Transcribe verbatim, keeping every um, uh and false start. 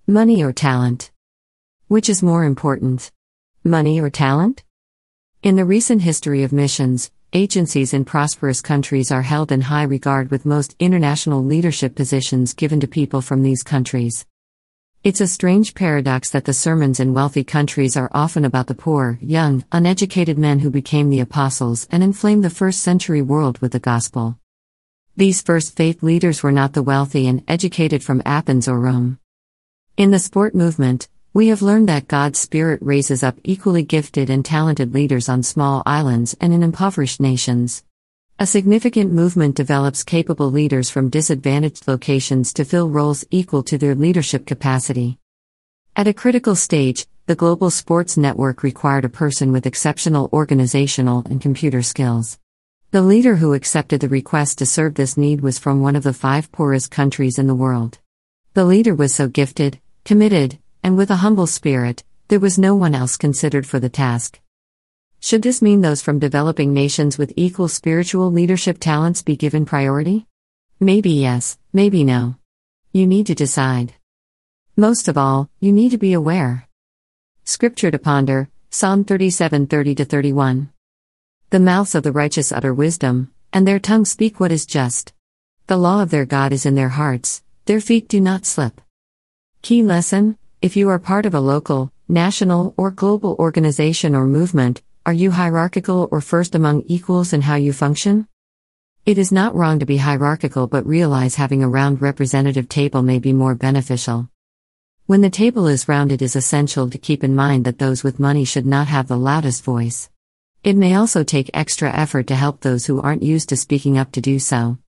Money or talent? Which is more important? Money or talent? In the recent history of missions, agencies in prosperous countries are held in high regard, with most international leadership positions given to people from these countries. It's a strange paradox that the sermons in wealthy countries are often about the poor, young, uneducated men who became the apostles and inflamed the first century world with the gospel. These first faith leaders were not the wealthy and educated from Athens or Rome. In the sport movement, we have learned that God's Spirit raises up equally gifted and talented leaders on small islands and in impoverished nations. A significant movement develops capable leaders from disadvantaged locations to fill roles equal to their leadership capacity. At a critical stage, the Global Sports Network required a person with exceptional organizational and computer skills. The leader who accepted the request to serve this need was from one of the five poorest countries in the world. The leader was so gifted, committed, and with a humble spirit, there was no one else considered for the task. Should this mean those from developing nations with equal spiritual leadership talents be given priority? Maybe yes, maybe no. You need to decide. Most of all, you need to be aware. Scripture to ponder, Psalm thirty-seven thirty to thirty-one. The mouths of the righteous utter wisdom, and their tongues speak what is just. The law of their God is in their hearts, their feet do not slip. Key lesson: if you are part of a local, national, or global organization or movement, are you hierarchical or first among equals in how you function? It is not wrong to be hierarchical, but realize having a round representative table may be more beneficial. When the table is round, it is essential to keep in mind that those with money should not have the loudest voice. It may also take extra effort to help those who aren't used to speaking up to do so.